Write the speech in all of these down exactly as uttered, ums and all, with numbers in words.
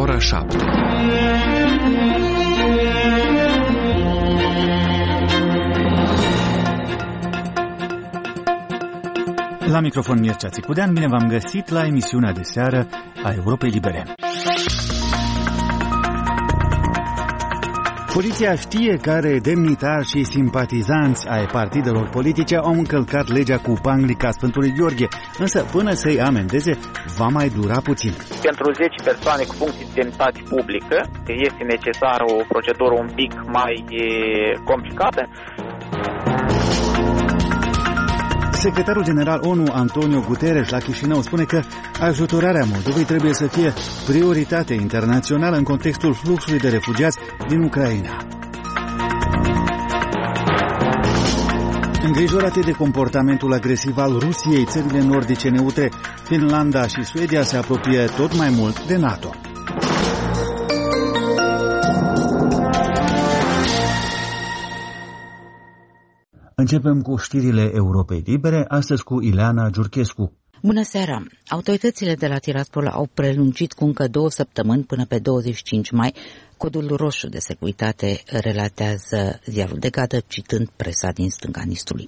ora șapte. La microfon Mircea Țicudean, bine v-am găsit la emisiunea de seară a Europei Libere. Poliția știe care demnitari și simpatizanți ai partidelor politice au încălcat legea cu panglica Sfântului Gheorghe, însă până să-i amendeze va mai dura puțin. Pentru zece persoane cu funcții de demnitate publică este necesară o procedură un pic mai complicată. Secretarul general ONU Antonio Guterres la Chișinău spune că ajutorarea Moldovei trebuie să fie prioritate internațională în contextul fluxului de refugiați din Ucraina. Îngrijorate de comportamentul agresiv al Rusiei, țările nordice neutre, Finlanda și Suedia se apropie tot mai mult de NATO. Începem cu știrile Europei Libere, astăzi cu Ileana Giurchescu. Bună seara! Autoritățile de la Tiraspol au prelungit cu încă două săptămâni până pe douăzeci și cinci mai codul roșu de securitate, relatează ziarul de Gadă, citând presa din stânga Nistului.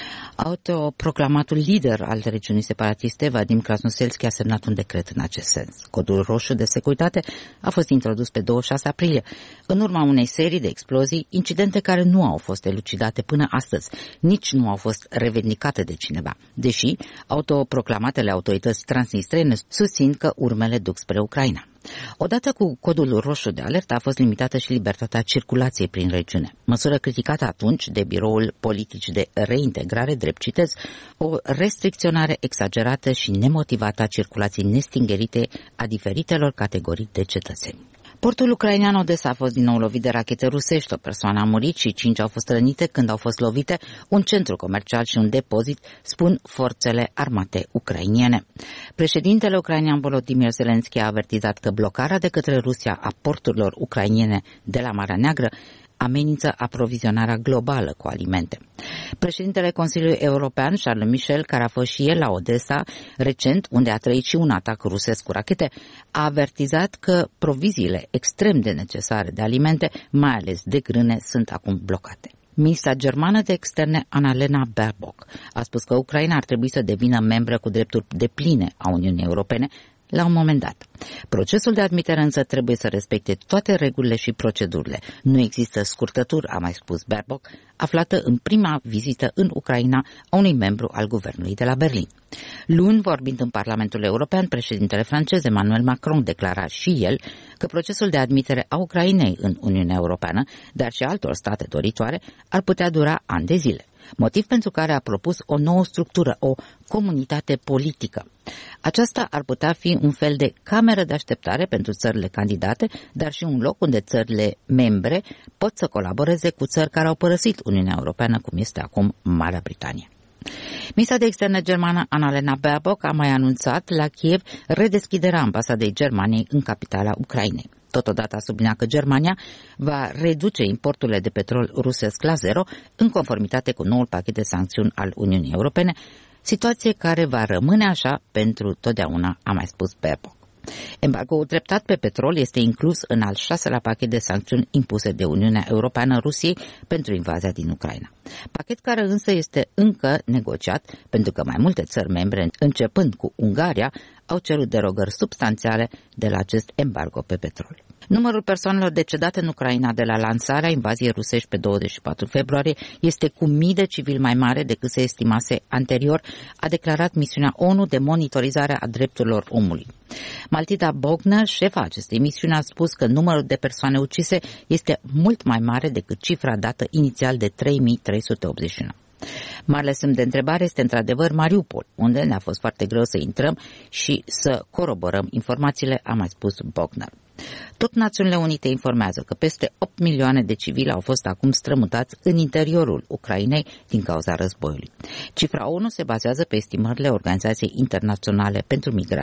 Autoproclamatul lider al regiunii separatiste, Vadim Krasnoselski, a semnat un decret în acest sens. Codul roșu de securitate a fost introdus pe douăzeci și șase aprilie, în urma unei serii de explozii, incidente care nu au fost elucidate până astăzi, nici nu au fost revendicate de cineva, deși autoproclamatele autorități transnistrene susțin că urmele duc spre Ucraina. Odată cu codul roșu de alertă a fost limitată și libertatea circulației prin regiune, măsură criticată atunci de Biroul Politic de Reintegrare, drept citez, o restricționare exagerată și nemotivată a circulației nestingerite a diferitelor categorii de cetățeni. Portul ucrainean Odessa a fost din nou lovit de rachete rusești, o persoană a murit și cinci au fost rănite când au fost lovite un centru comercial și un depozit, spun forțele armate ucrainiene. Președintele ucrainean Volodymyr Zelensky a avertizat că blocarea de către Rusia a porturilor ucrainiene de la Marea Neagră amenință aprovizionarea globală cu alimente. Președintele Consiliului European, Charles Michel, care a fost și el la Odessa recent, unde a trăit și un atac rusesc cu rachete, a avertizat că proviziile extrem de necesare de alimente, mai ales de grâne, sunt acum blocate. Ministra germană de externe, Annalena Baerbock, a spus că Ucraina ar trebui să devină membră cu drepturi depline a Uniunii Europene la un moment dat. Procesul de admitere însă trebuie să respecte toate regulile și procedurile. Nu există scurtături, a mai spus Baerbock, aflată în prima vizită în Ucraina a unui membru al guvernului de la Berlin. Luni, vorbind în Parlamentul European, președintele francez Emmanuel Macron declara și el că procesul de admitere a Ucrainei în Uniunea Europeană, dar și altor state doritoare, ar putea dura ani de zile. Motiv pentru care a propus o nouă structură, o comunitate politică. Aceasta ar putea fi un fel de cameră de așteptare pentru țările candidate, dar și un loc unde țările membre pot să colaboreze cu țări care au părăsit Uniunea Europeană, cum este acum Marea Britanie. Ministra de externe germană Annalena Baerbock a mai anunțat la Kiev redeschiderea ambasadei Germaniei în capitala Ucrainei. Totodată a subliniat că Germania va reduce importurile de petrol rusesc la zero în conformitate cu noul pachet de sancțiuni al Uniunii Europene, situație care va rămâne așa pentru totdeauna, a mai spus Baerbock. Embargoul treptat pe petrol este inclus în al șaselea pachet de sancțiuni impuse de Uniunea Europeană Rusiei pentru invazia din Ucraina. Pachet care însă este încă negociat pentru că mai multe țări membre, începând cu Ungaria, au cerut derogări substanțiale de la acest embargo pe petrol. Numărul persoanelor decedate în Ucraina de la lansarea invaziei rusești pe douăzeci și patru februarie este cu mii de civili mai mare decât se estimase anterior, a declarat misiunea ONU de monitorizare a drepturilor omului. Maltida Bogner, șefa acestei misiuni, a spus că numărul de persoane ucise este mult mai mare decât cifra dată inițial de trei mii trei sute optzeci și unu. Marele semn de întrebare este într-adevăr Mariupol, unde ne-a fost foarte greu să intrăm și să coroborăm informațiile, a mai spus Bogner. Tot Națiunile Unite informează că peste opt milioane de civili au fost acum strămutați în interiorul Ucrainei din cauza războiului. Cifra ONU se bazează pe estimările Organizației Internaționale pentru Migrație.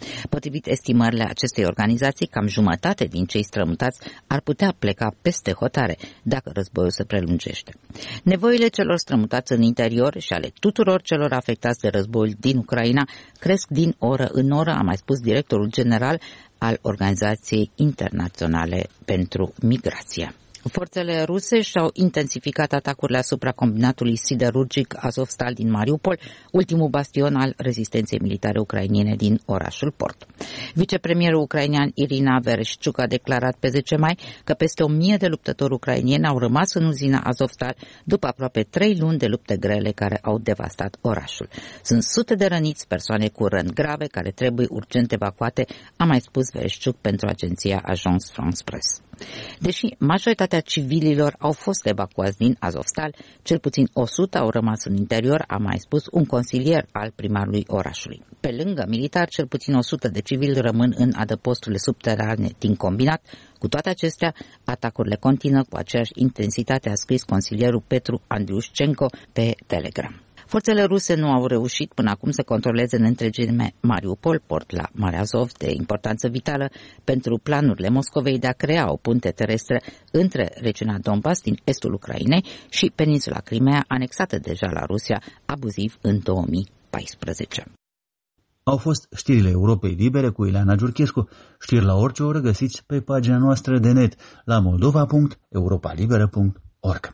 Potrivit estimările acestei organizații, cam jumătate din cei strămutați ar putea pleca peste hotare dacă războiul se prelungește. Nevoile celor strămutați în interior și ale tuturor celor afectați de războiul din Ucraina cresc din oră în oră, a mai spus directorul general al Organizației Internaționale pentru Migrație. Forțele ruse și-au intensificat atacurile asupra combinatului siderurgic Azovstal din Mariupol, ultimul bastion al rezistenței militare ucrainene din orașul port. Vicepremierul ucrainean Irina Vereshchuk a declarat pe zece mai că peste o mie de luptători ucraineni au rămas în uzina Azovstal după aproape trei luni de lupte grele care au devastat orașul. Sunt sute de răniți, persoane cu răni grave care trebuie urgent evacuate, a mai spus Vereshchuk pentru agenția Agence France Presse. Deși majoritatea civililor au fost evacuați din Azovstal, cel puțin o sută au rămas în interior, a mai spus un consilier al primarului orașului. Pe lângă militar, cel puțin o sută de civili rămân în adăposturile subterane din combinat. Cu toate acestea, atacurile continuă cu aceeași intensitate, a scris consilierul Petru Andriușcenko pe Telegram. Forțele ruse nu au reușit până acum să controleze în întregime Mariupol, port la Marea Azov de importanță vitală pentru planurile Moscovei de a crea o punte terestră între regiunea Donbass din estul Ucrainei și peninsula Crimea, anexată deja la Rusia abuziv în două mii paisprezece. Au fost știrile Europei Libere cu Ileana Giurchescu. Știri la orice oră găsiți pe pagina noastră de net la moldova punct europa liberă punct org.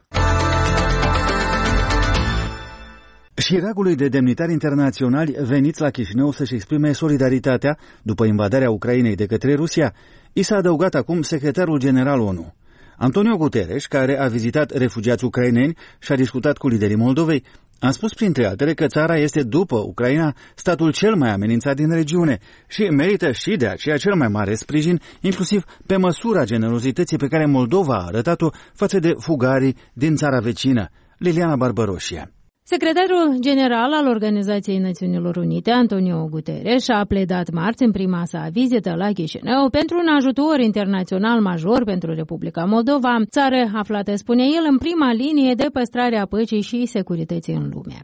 Și ragului de demnitari internaționali veniți la Chișinău să-și exprime solidaritatea după invadarea Ucrainei de către Rusia, i s-a adăugat acum secretarul general ONU. Antonio Guterres, care a vizitat refugiați ucraineni și a discutat cu liderii Moldovei, a spus printre altele că țara este, după Ucraina, statul cel mai amenințat din regiune și merită și de aceea cel mai mare sprijin, inclusiv pe măsura generozității pe care Moldova a arătat-o față de fugarii din țara vecină. Liliana Barbaroșia. Secretarul general al Organizației Națiunilor Unite, Antonio Guterres, a pledat marți în prima sa vizită la Chișinău pentru un ajutor internațional major pentru Republica Moldova, țară aflată, spune el, în prima linie de păstrare a păcii și securității în lume.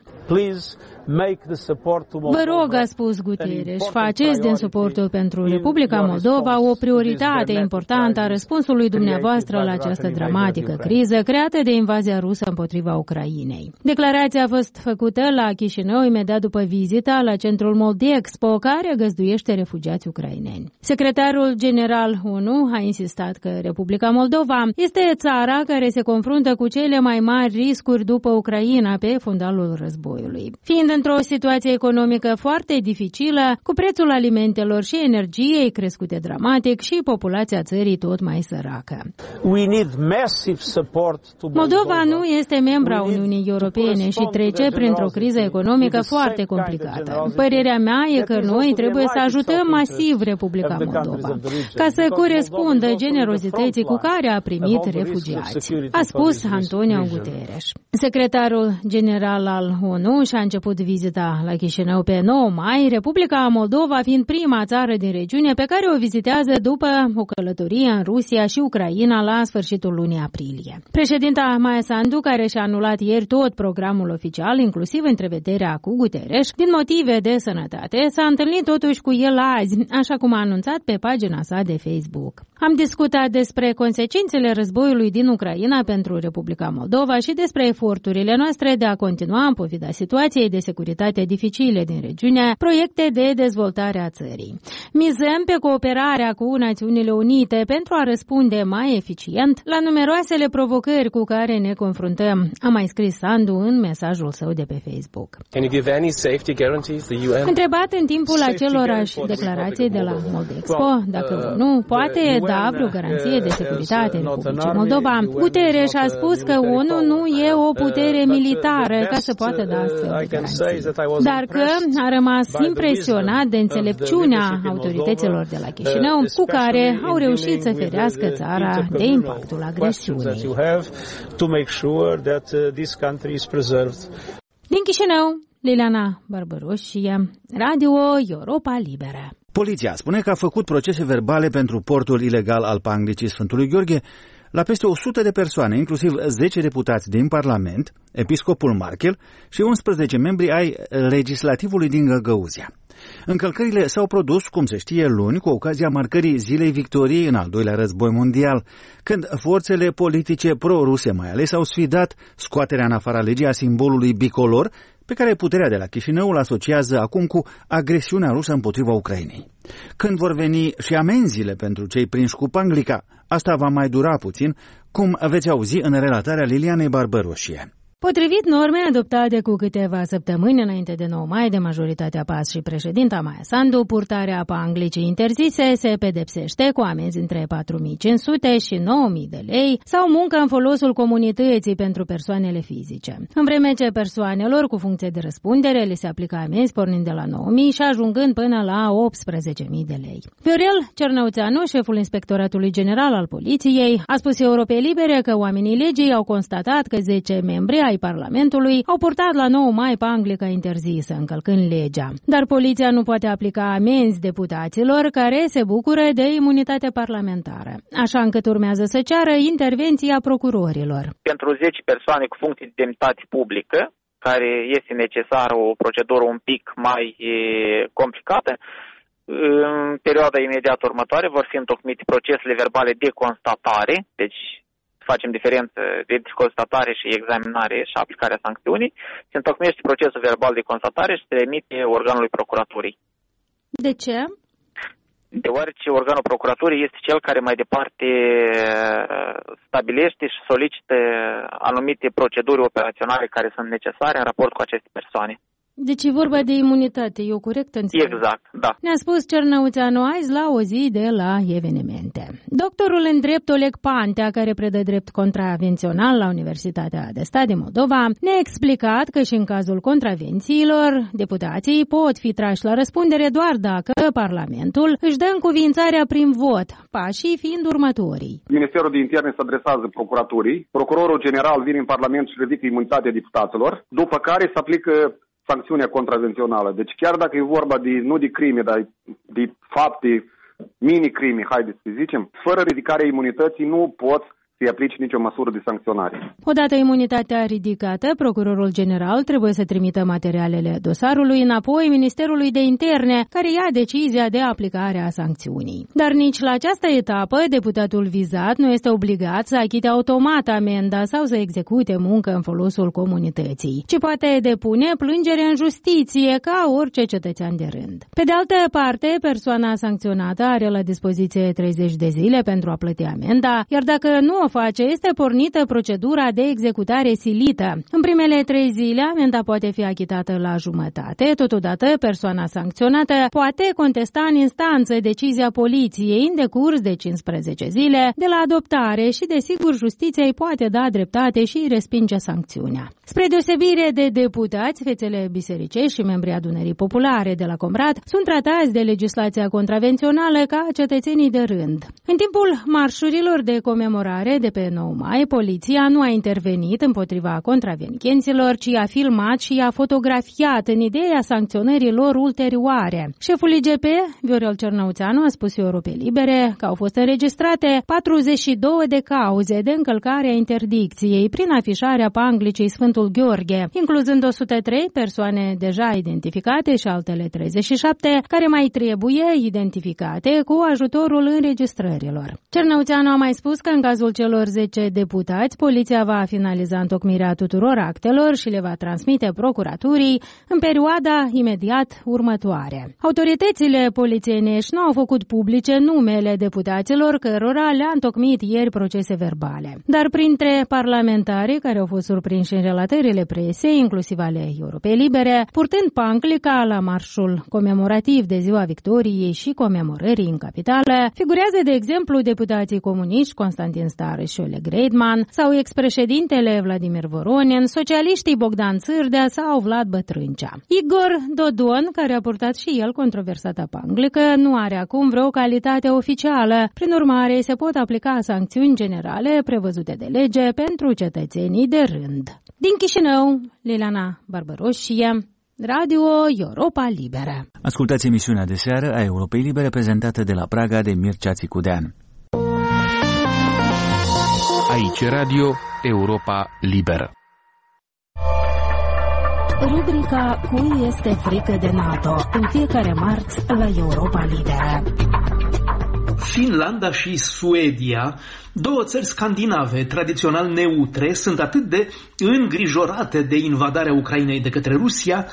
Vă rog, a spus Guterres, faceți din suportul pentru Republica Moldova o prioritate importantă a răspunsului dumneavoastră la această dramatică criză creată de invazia rusă împotriva Ucrainei. Declarația a fost făcută la Chișinău imediat după vizita la centrul Moldexpo, care găzduiește refugiați ucraineni. Secretarul general ONU a insistat că Republica Moldova este țara care se confruntă cu cele mai mari riscuri după Ucraina pe fundalul războiului. Fiind într-o situație economică foarte dificilă, cu prețul alimentelor și energiei crescute dramatic și populația țării tot mai săracă. Moldova nu este membra Uniunii Europene și trece printr-o criză economică foarte complicată. Părerea mea e că noi trebuie să ajutăm masiv Republica Moldova, ca să corespundă generozității cu care a primit refugiați, a spus Antonio Guterres. Secretarul general al ONU și-a început vizita la Chișinău pe nouă mai, Republica Moldova fiind prima țară din regiune pe care o vizitează după o călătorie în Rusia și Ucraina la sfârșitul lunii aprilie. Președinta Maia Sandu, care și-a anulat ieri tot programul oficial, inclusiv întrevederea cu Guterres, din motive de sănătate, s-a întâlnit totuși cu el azi, așa cum a anunțat pe pagina sa de Facebook. Am discutat despre consecințele războiului din Ucraina pentru Republica Moldova și despre eforturile noastre de a continua, în pofida situației de securitate dificile din regiune, proiecte de dezvoltare a țării. Mizăm pe cooperarea cu Națiunile Unite pentru a răspunde mai eficient la numeroasele provocări cu care ne confruntăm, a mai scris Sandu în mesajul său de pe Facebook. Întrebat în timpul acelorași declarații de la Moldexpo, dacă nu poate da vreo garanție de securitate în Republicii Moldova, Guterres a spus că ONU nu e o putere militară ca să poată da astfel de garanții, dar că a rămas impresionat de înțelepciunea autorităților de la Chișinău, cu care au reușit să ferească țara de impactul agresiunii. Din Chișinău, Liliana Barbaroșie, Radio Europa Liberă. Poliția spune că a făcut procese verbale pentru portul ilegal al Panglicii Sfântului Gheorghe la peste o sută de persoane, inclusiv zece deputați din Parlament, episcopul Marchel și unsprezece membri ai legislativului din Găgăuzia. Încălcările s-au produs, cum se știe, luni, cu ocazia marcării Zilei Victoriei în al doilea război mondial, când forțele politice pro-ruse mai ales au sfidat scoaterea în afara legii a simbolului bicolor, pe care puterea de la Chișinău îl asociază acum cu agresiunea rusă împotriva Ucrainei. Când vor veni și amenziile pentru cei prinși cu panglica, asta va mai dura puțin, cum veți auzi în relatarea Lilianei Barbăroșie. Potrivit normei adoptate cu câteva săptămâni înainte de nouă mai de majoritatea P A S și președinta Maia Sandu, purtarea panglicii interzise se pedepsește cu amenzi între patru mii cinci sute și nouă mii de lei sau muncă în folosul comunității pentru persoanele fizice. În vreme ce persoanelor cu funcție de răspundere li se aplică amenzi pornind de la nouă mii și ajungând până la optsprezece mii de lei. Viorel Cernăuțeanu, șeful Inspectoratului General al Poliției, a spus Europei Libere că oamenii legii au constatat că zece membri ai Parlamentului au purtat la nouă mai panglica interzisă, încălcând legea. Dar poliția nu poate aplica amenzi deputaților care se bucură de imunitate parlamentară, așa încât urmează să ceară intervenția procurorilor. Pentru zece persoane cu funcții de demnitate publică, care este necesară o procedură un pic mai complicată, în perioada imediat următoare vor fi întocmite procesele verbale de constatare, deci facem diferență de constatare și examinare și aplicarea sancțiunii, se întocmește procesul verbal de constatare și se emite organului procuraturii. De ce? Deoarece organul procuraturii este cel care mai departe stabilește și solicită anumite proceduri operaționale care sunt necesare în raport cu aceste persoane. Deci e vorba de imunitate, e o corectă înțelegere? Exact, da. Ne-a spus Cernăuțeanu azi la o zi de la evenimente. Doctorul în drept Oleg Pantea, care predă drept contravențional la Universitatea de Stat din Moldova, ne-a explicat că și în cazul contravențiilor, deputații pot fi trași la răspundere doar dacă Parlamentul își dă încuviințarea prin vot, pașii fiind următorii. Ministerul de Interne se adresează procuraturii, procurorul general vine în Parlament și ridică imunitatea deputaților, după care se aplică sancțiunea contravențională. Deci chiar dacă e vorba de, nu de crime, dar de fapte, mini-crime, haideți să zicem, fără ridicarea imunității nu poți să-i aplici nicio măsură de sancționare. Odată imunitatea ridicată, procurorul general trebuie să trimită materialele dosarului înapoi Ministerului de Interne, care ia decizia de aplicare a sancțiunii. Dar nici la această etapă, deputatul vizat nu este obligat să achite automat amenda sau să execute muncă în folosul comunității, ci poate depune plângere în justiție ca orice cetățean de rând. Pe de altă parte, persoana sancționată are la dispoziție treizeci de zile pentru a plăti amenda, iar dacă nu o face, este pornită procedura de executare silită. În primele trei zile, amenda poate fi achitată la jumătate. Totodată, persoana sancționată poate contesta în instanță decizia poliției în decurs de cincisprezece zile de la adoptare și, desigur, justiția îi poate da dreptate și respinge sancțiunea. Spre deosebire de deputați, fețele bisericești și membrii adunării populare de la Comrat sunt tratați de legislația contravențională ca cetățenii de rând. În timpul marșurilor de comemorare de pe nouă mai, poliția nu a intervenit împotriva contravenienților, ci a filmat și a fotografiat în ideea sancționării lor ulterioare. Șeful I G P, Viorel Cernăuțeanu, a spus Europei Libere că au fost înregistrate patruzeci și două de cauze de încălcare a interdicției prin afișarea panglicii Sfântul Gheorghe, incluzând o sută trei persoane deja identificate și altele treizeci și șapte care mai trebuie identificate cu ajutorul înregistrărilor. Cernăuțeanu a mai spus că în cazul celor zece deputați, poliția va finaliza întocmirea tuturor actelor și le va transmite procuraturii în perioada imediat următoare. Autoritățile polițienești nu au făcut publice numele deputaților cărora le-a întocmit ieri procese verbale. Dar printre parlamentarii care au fost surprinși în relatările presei, inclusiv ale Europei Libere, purtând panclica la marșul comemorativ de Ziua Victoriei și comemorării în capitală, figurează de exemplu deputații comuniști Constantin Stare și Oleg Reidman sau ex-președintele Vladimir Voronin, socialiștii Bogdan Țârdea sau Vlad Bătrâncea. Igor Dodon, care a purtat și el controversata panglică, nu are acum vreo calitate oficială. Prin urmare, se pot aplica sancțiuni generale prevăzute de lege pentru cetățenii de rând. Din Chișinău, Liliana Barbăroșie, Radio Europa Liberă. Ascultați emisiunea de seară a Europei Libere prezentată de la Praga de Mircea Țicudean. Aici Radio Europa Liberă. Rubrica Cui este frică de NATO, în fiecare marți la Europa Liberă. Finlanda și Suedia, două țări scandinave tradițional neutre, sunt atât de îngrijorate de invadarea Ucrainei de către Rusia,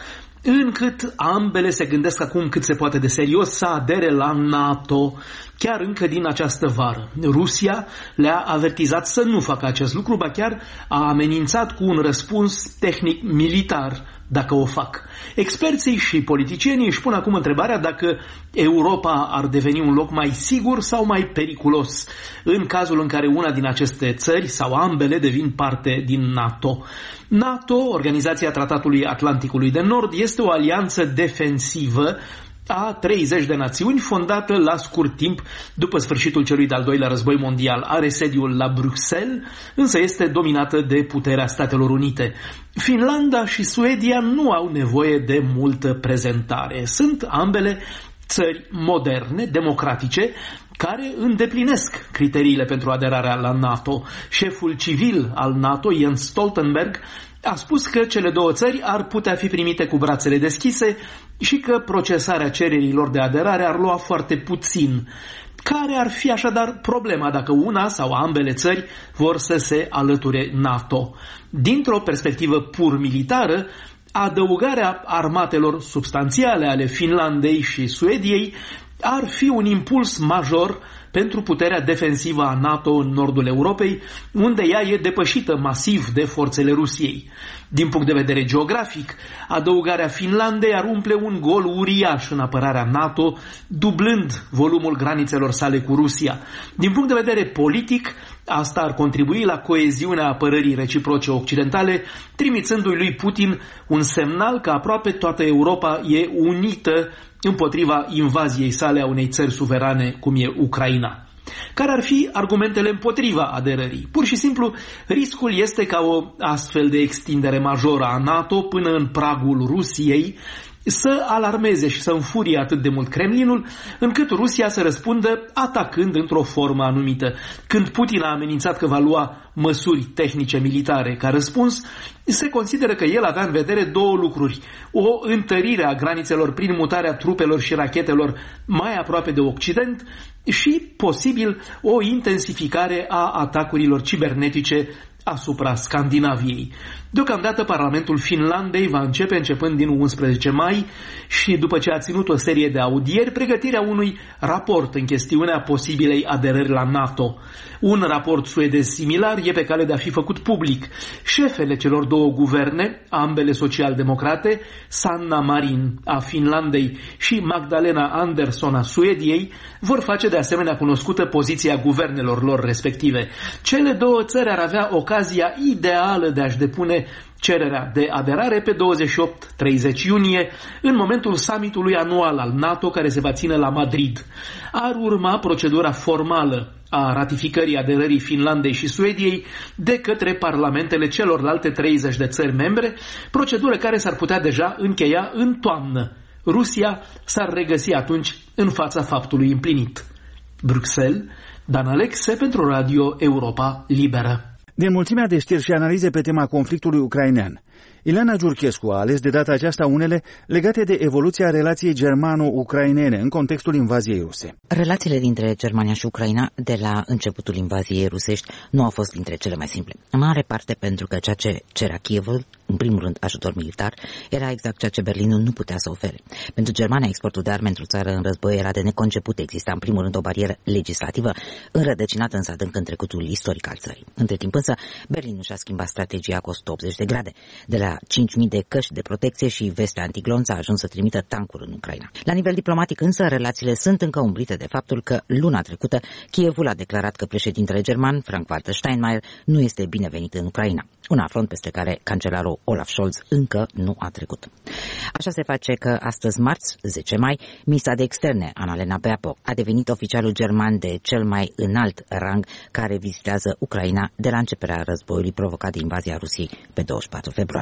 încât ambele se gândesc acum cât se poate de serios să adere la NATO, chiar încă din această vară. Rusia le-a avertizat să nu facă acest lucru, ba chiar a amenințat cu un răspuns tehnic militar dacă o fac. Experții și politicienii își pun acum întrebarea dacă Europa ar deveni un loc mai sigur sau mai periculos în cazul în care una din aceste țări sau ambele devin parte din NATO. NATO, Organizația Tratatului Atlanticului de Nord, este o alianță defensivă a treizeci de națiuni, fondată la scurt timp după sfârșitul celui de-al doilea război mondial. Are sediul la Bruxelles, însă este dominată de puterea Statelor Unite. Finlanda și Suedia nu au nevoie de multă prezentare. Sunt ambele țări moderne, democratice, care îndeplinesc criteriile pentru aderarea la NATO. Șeful civil al NATO, Jens Stoltenberg, a spus că cele două țări ar putea fi primite cu brațele deschise și că procesarea cererilor de aderare ar lua foarte puțin. Care ar fi așadar problema dacă una sau ambele țări vor să se alăture NATO? Dintr-o perspectivă pur militară, adăugarea armatelor substanțiale ale Finlandei și Suediei ar fi un impuls major pentru puterea defensivă a NATO în nordul Europei, unde ea e depășită masiv de forțele Rusiei. Din punct de vedere geografic, adăugarea Finlandei ar umple un gol uriaș în apărarea NATO, dublând volumul granițelor sale cu Rusia. Din punct de vedere politic, asta ar contribui la coeziunea apărării reciproce occidentale, trimițându-i lui Putin un semnal că aproape toată Europa e unită împotriva invaziei sale a unei țări suverane cum e Ucraina. Care ar fi argumentele împotriva aderării? Pur și simplu, riscul este ca o astfel de extindere majoră a NATO până în pragul Rusiei să alarmeze și să înfurie atât de mult Kremlinul, încât Rusia să răspundă atacând într-o formă anumită. Când Putin a amenințat că va lua măsuri tehnice militare ca răspuns, se consideră că el avea în vedere două lucruri: o întărire a granițelor prin mutarea trupelor și rachetelor mai aproape de Occident și, posibil, o intensificare a atacurilor cibernetice asupra Scandinaviei. Deocamdată Parlamentul Finlandei va începe începând din unsprezece mai și după ce a ținut o serie de audieri, pregătirea unui raport în chestiunea posibilei aderări la NATO. Un raport suedez similar e pe cale de a fi făcut public. Șefele celor două guverne, ambele social-democrate, Sanna Marin a Finlandei și Magdalena Andersson a Suediei, vor face de asemenea cunoscută poziția guvernelor lor respective. Cele două țări ar avea ocazia ideală de a-și depune cererea de aderare pe douăzeci și opt treizeci iunie, în momentul summitului anual al NATO care se va ține la Madrid. Ar urma procedura formală a ratificării aderării Finlandei și Suediei de către parlamentele celorlalte treizeci de țări membre, procedură care s-ar putea deja încheia în toamnă. Rusia s-ar regăsi atunci în fața faptului împlinit. Bruxelles, Dan Alexe pentru Radio Europa Liberă. Din mulțimea de știri și analize pe tema conflictului ucrainean, Ileana Giurchescu a ales de data aceasta unele legate de evoluția relației germano-ucrainene în contextul invaziei ruse. Relațiile dintre Germania și Ucraina de la începutul invaziei rusești nu au fost dintre cele mai simple. În mare parte pentru că ceea ce cerea Kievul, în primul rând ajutor militar, era exact ceea ce Berlinul nu putea să ofere. Pentru Germania, exportul de arme într-o țară în război era de neconceput. Exista în primul rând o barieră legislativă înrădăcinată însă adânc în trecutul istoric al țării. Între timp însă, Berlinul și-a schimbat strategia cu o sută optzeci de grade. De la cinci mii de căști de protecție și veste antiglonț a ajuns să trimită tancuri în Ucraina. La nivel diplomatic însă, relațiile sunt încă umbrite de faptul că luna trecută Kievul a declarat că președintele german, Frank-Walter Steinmeier, nu este binevenit în Ucraina. Un afront peste care cancelarul Olaf Scholz încă nu a trecut. Așa se face că astăzi, marți, zece mai, ministra de externe, Annalena Baerbock, a devenit oficialul german de cel mai înalt rang care vizitează Ucraina de la începerea războiului provocat de invazia Rusiei pe douăzeci și patru februarie.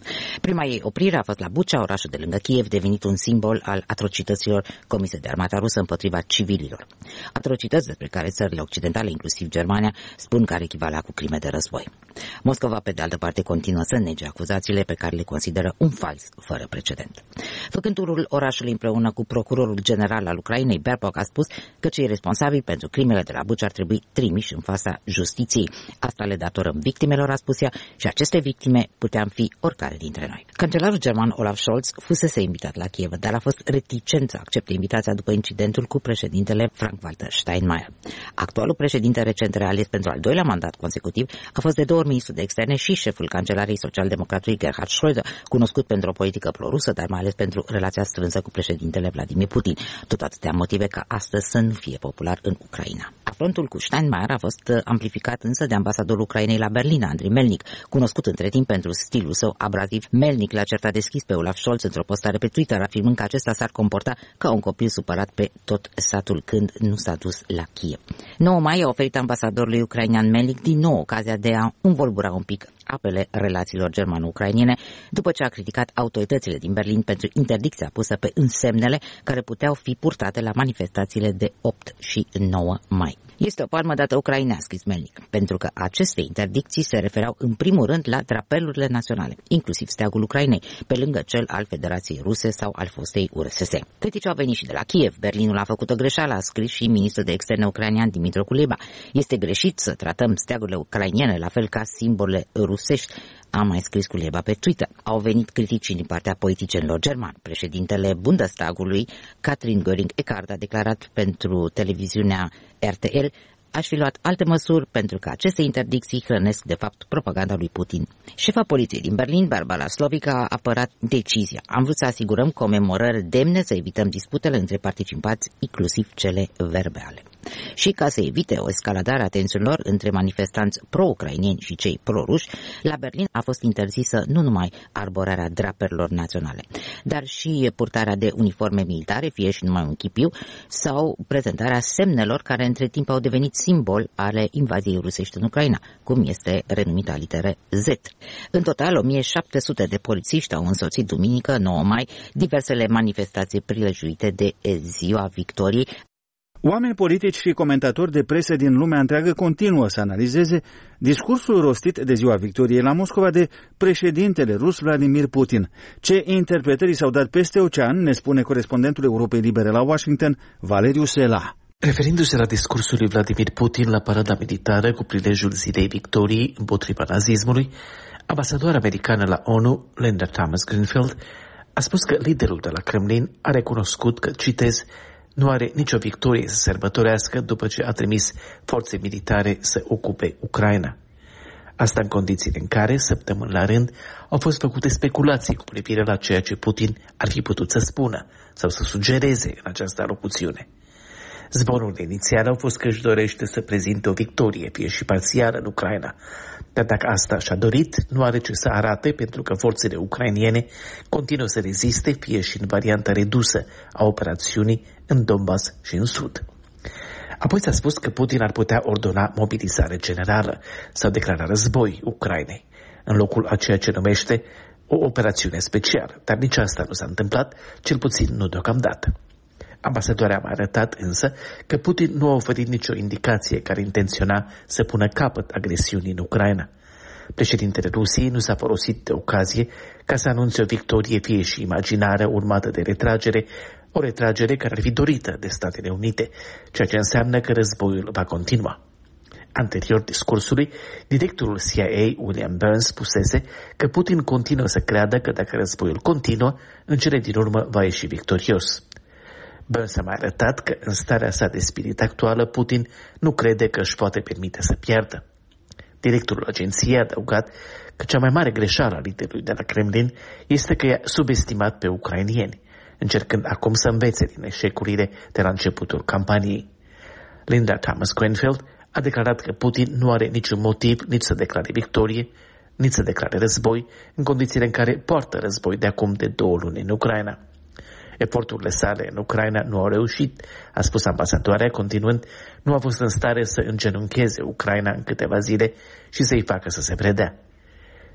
Prima ei oprire a fost la Bucha, orașul de lângă Kiev, devenit un simbol al atrocităților comise de armata rusă împotriva civililor. Atrocități despre care țările occidentale, inclusiv Germania, spun că ar echivala cu crime de război. Moscova, pe de altă parte, continuă să nege acuzațiile pe care le consideră un fals fără precedent. Făcând turul orașului împreună cu procurorul general al Ucrainei, Baerbock a spus că cei responsabili pentru crimele de la Bucha ar trebui trimiși în fața justiției. Asta le datorăm victimelor, a spus ea, și aceste victime puteam fi oricare dintre noi. Cancelarul german Olaf Scholz fusese invitat la Kiev, dar a fost reticent să accepte invitația după incidentul cu președintele Frank-Walter Steinmeier. Actualul președinte recent reales pentru al doilea mandat consecutiv a fost de două ori ministru de externe și șeful cancelariei social-democratului Gerhard Schröder, cunoscut pentru o politică prorusă, dar mai ales pentru relația strânsă cu președintele Vladimir Putin. Tot atâtea motive ca astăzi să nu fie popular în Ucraina. Afrontul cu Steinmeier a fost amplificat însă de ambasadorul Ucrainei la Berlin, Andriy Melnik, cunoscut între timp pentru stilul său abraziv. Melnik l-a certat deschis pe Olaf Scholz într-o postare pe Twitter, afirmând că acesta s-ar comporta ca un copil supărat pe tot satul când nu s-a dus la Kiev. nouă mai a oferit ambasadorului ucrainean Melnik din nou ocazia de a învolbura un pic apele relațiilor germano-ucrainene, după ce a criticat autoritățile din Berlin pentru interdicția pusă pe însemnele care puteau fi purtate la manifestațiile de opt și nouă mai. Este o palmă dată Ucrainei, a scris Melnik, pentru că aceste interdicții se refereau în primul rând la drapelurile naționale, inclusiv steagul Ucrainei, pe lângă cel al Federației Ruse sau al fostei U R S S. Critici au venit și de la Kiev. Berlinul a făcut o greșeală, a scris și ministrul de externe ucrainean Dmytro Kuleba. Este greșit să tratăm steagurile ucrainene la fel ca simbole rusești, a mai scris Kuleba pe Twitter. Au venit critici din partea politicienilor germani. Președintele Bundestagului, Katrin Göring-Eckardt, a declarat pentru televiziunea R T L: aș fi luat alte măsuri pentru că aceste interdicții hrănesc de fapt propaganda lui Putin. Șefa poliției din Berlin, Barbara Slovic, a apărat decizia. Am vrut să asigurăm comemorări demne, să evităm disputele între participanți, inclusiv cele verbale. Și ca să evite o escaladare a tensiunilor între manifestanți pro-ucrainieni și cei pro-ruși, la Berlin a fost interzisă nu numai arborarea draperilor naționale, dar și purtarea de uniforme militare, fie și numai un chipiu, sau prezentarea semnelor care între timp au devenit simbol ale invaziei rusești în Ucraina, cum este renumita literă Z. În total, o mie șapte sute de polițiști au însoțit duminică, nouă mai, diversele manifestații prilejuite de Ziua Victoriei. Oameni politici și comentatori de presă din lumea întreagă continuă să analizeze discursul rostit de Ziua Victoriei la Moscova de președintele rus Vladimir Putin. Ce interpretări s-au dat peste ocean, ne spune corespondentul Europei Libere la Washington, Valeriu Sela. Referindu-se la discursul lui Vladimir Putin la parada militară cu prilejul Zilei Victoriei împotriva nazismului, ambasadoarea americană la ONU, Linda Thomas-Greenfield, a spus că liderul de la Kremlin a recunoscut că, citez, nu are nicio victorie să sărbătorească după ce a trimis forțe militare să ocupe Ucraina. Asta în condițiile în care, săptămâni la rând, au fost făcute speculații cu privire la ceea ce Putin ar fi putut să spună sau să sugereze în această alocuțiune. Zvonurile inițiale au fost că își dorește să prezinte o victorie, fie și parțială, în Ucraina. Dar dacă asta și-a dorit, nu are ce să arate, pentru că forțele ucrainiene continuă să reziste, fie și în varianta redusă a operațiunii în Donbass și în Sud. Apoi s-a spus că Putin ar putea ordona mobilizare generală sau declara război Ucrainei, în locul a ceea ce numește o operațiune specială. Dar nici asta nu s-a întâmplat, cel puțin nu deocamdată. Ambasadoarea a arătat însă că Putin nu a oferit nicio indicație care intenționa să pună capăt agresiunii în Ucraina. Președintele Rusiei nu s-a folosit de ocazie ca să anunțe o victorie, fie și imaginară, urmată de retragere, o retragere care ar fi dorită de Statele Unite, ceea ce înseamnă că războiul va continua. Anterior discursului, directorul C I A, William Burns, spusese că Putin continuă să creadă că dacă războiul continuă, în cele din urmă va ieși victorios. Burns a mai arătat că în starea sa de spirit actuală, Putin nu crede că își poate permite să piardă. Directorul agenției a adăugat că cea mai mare greșeală a liderului de la Kremlin este că i-a subestimat pe ucrainieni, încercând acum să învețe din eșecurile de la începutul campaniei. Linda Thomas-Greenfield a declarat că Putin nu are niciun motiv nici să declare victorie, nici să declare război, în condițiile în care poartă război de acum de două luni în Ucraina. Eforturile sale în Ucraina nu au reușit, a spus ambasadoarea, continuând, nu a fost în stare să îngenuncheze Ucraina în câteva zile și să-i facă să se predea.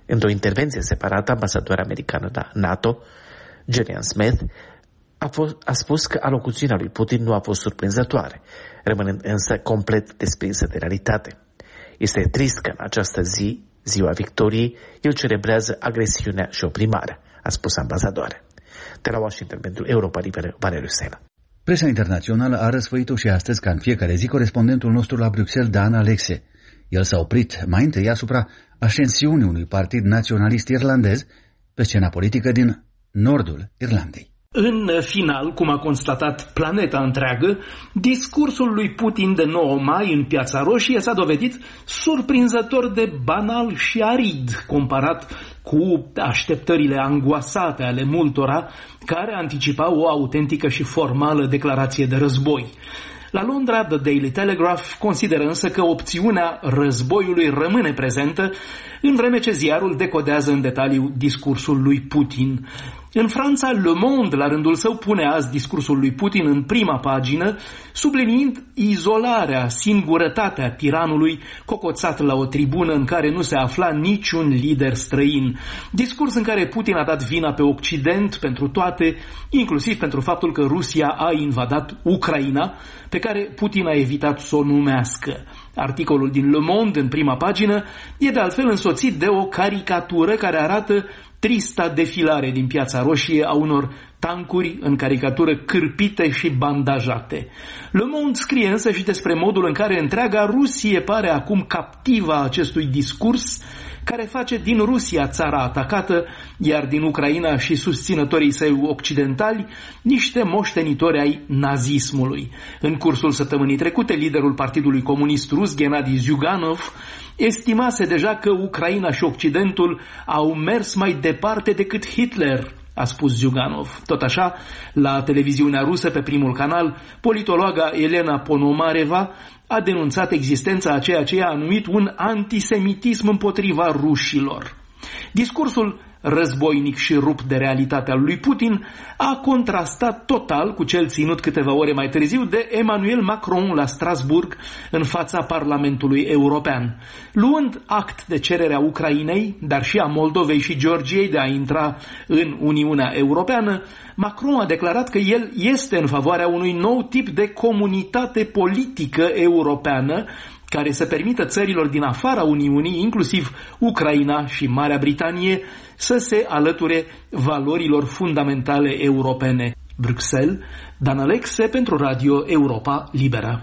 Într-o intervenție separată, ambasadorul american la NATO, Gillian Smith, a, fost, a spus că alocuțiunea lui Putin nu a fost surprinzătoare, rămânând însă complet desprinsă de realitate. Este trist că în această zi, ziua victoriei, el celebrează agresiunea și oprimarea, a spus ambasadoare. De la Washington pentru Europa Liberă, Valeriu Sena. Presa internațională a răsfăit-o și astăzi, ca în fiecare zi, corespondentul nostru la Bruxelles, Dan Alexe. El s-a oprit mai întâi asupra ascensiunii unui partid naționalist irlandez pe scena politică din nordul Irlandei. În final, cum a constatat planeta întreagă, discursul lui Putin de nouă mai în Piața Roșie s-a dovedit surprinzător de banal și arid, comparat cu așteptările angoasate ale multora care anticipau o autentică și formală declarație de război. La Londra, The Daily Telegraph consideră însă că opțiunea războiului rămâne prezentă, în vreme ce ziarul decodează în detaliu discursul lui Putin. În Franța, Le Monde, la rândul său, pune azi discursul lui Putin în prima pagină, subliniind izolarea, singurătatea tiranului cocoțat la o tribună în care nu se afla niciun lider străin. Discurs în care Putin a dat vina pe Occident pentru toate, inclusiv pentru faptul că Rusia a invadat Ucraina, pe care Putin a evitat să o numească. Articolul din Le Monde, în prima pagină, e de altfel însoțit de o caricatură care arată trista defilare din Piața Roșie a unor tancuri în caricatură cârpite și bandajate. Le Monde scrie însă și despre modul în care întreaga Rusie pare acum captiva acestui discurs, care face din Rusia țara atacată, iar din Ucraina și susținătorii săi occidentali niște moștenitori ai nazismului. În cursul săptămânii trecute, liderul Partidului Comunist Rus, Gennady Zyuganov, estimase deja că Ucraina și Occidentul au mers mai departe decât Hitler, a spus Zyuganov. Tot așa, la televiziunea rusă, pe primul canal, politologa Elena Ponomareva a denunțat existența a ceea ce i-a numit un antisemitism împotriva rușilor. Discursul războinic și rupt de realitatea lui Putin a contrastat total cu cel ținut câteva ore mai târziu de Emmanuel Macron la Strasburg în fața Parlamentului European. Luând act de cererea Ucrainei, dar și a Moldovei și Georgiei de a intra în Uniunea Europeană, Macron a declarat că el este în favoarea unui nou tip de comunitate politică europeană care să permită țărilor din afara Uniunii, inclusiv Ucraina și Marea Britanie, să se alăture valorilor fundamentale europene. Bruxelles, Dan Alexe pentru Radio Europa Liberă.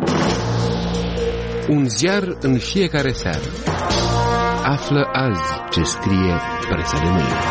Un ziar în fiecare seară. Află azi ce scrie presa de mâine.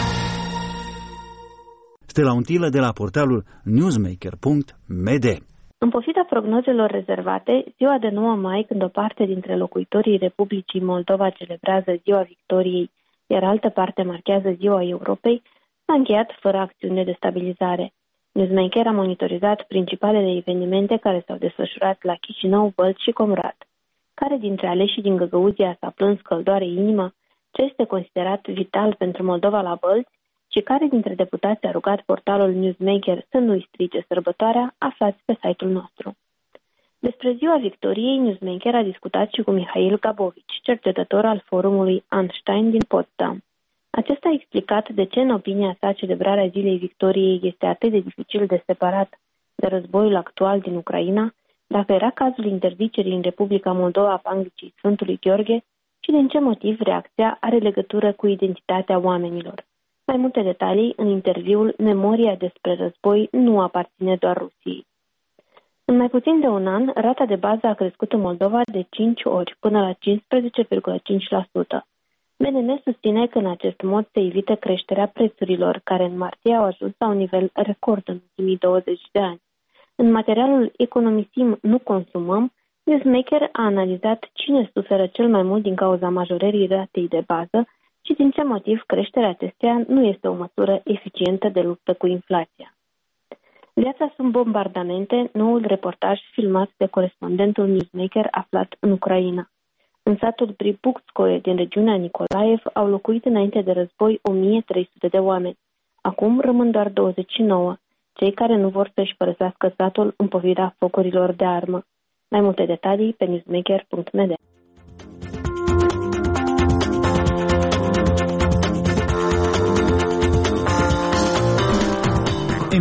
Stella Untilă de la portalul newsmaker punct m d. În pofida prognozelor rezervate, ziua de nouă mai, când o parte dintre locuitorii Republicii Moldova celebrează ziua victoriei, iar altă parte marchează ziua Europei, s-a încheiat fără acțiuni de destabilizare. Newsmaker a monitorizat principalele evenimente care s-au desfășurat la Chișinău, Bălți și Comrat. Care dintre aleșii din Găgăuzia s-a plâns căldoare inimă, ce este considerat vital pentru Moldova la Bălți, și care dintre deputați a rugat portalul Newsmaker să nu-i strice sărbătoarea, aflați pe site-ul nostru. Despre ziua victoriei, Newsmaker a discutat și cu Mihail Gabovici, cercetător al forumului Einstein din Potsdam. Acesta a explicat de ce, în opinia sa, celebrarea zilei victoriei este atât de dificil de separat de războiul actual din Ucraina, dacă era cazul interzicerii în Republica Moldova a Panglicii Sfântului Gheorghe și din ce motiv reacția are legătură cu identitatea oamenilor. Mai multe detalii în interviul Memoria despre război nu aparține doar Rusiei. În mai puțin de un an, rata de bază a crescut în Moldova de cinci ori, până la cincisprezece virgulă cinci la sută. B N M susține că în acest mod se evită creșterea prețurilor, care în martie au ajuns la un nivel record în ultimii douăzeci de ani. În materialul Economisim, nu consumăm, Newsmaker a analizat cine suferă cel mai mult din cauza majorării ratei de bază și din ce motiv creșterea acesteia nu este o măsură eficientă de luptă cu inflația. Viața sub bombardamente, noul reportaj filmat de corespondentul Newsmaker aflat în Ucraina. În satul Pribukskoe din regiunea Nicolaev au locuit înainte de război o mie trei sute de oameni. Acum rămân doar douăzeci și nouă, cei care nu vor să-și părăsească satul în pofida focurilor de armă. Mai multe detalii pe newsmaker punct m d.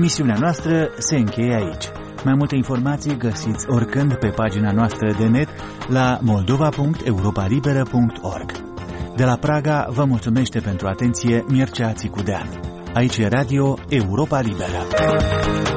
Emisiunea noastră se încheie aici. Mai multe informații găsiți oricând pe pagina noastră de net la moldova punct europa liberă punct org. De la Praga vă mulțumește pentru atenție Mircea Țicudean. Aici e Radio Europa Liberă.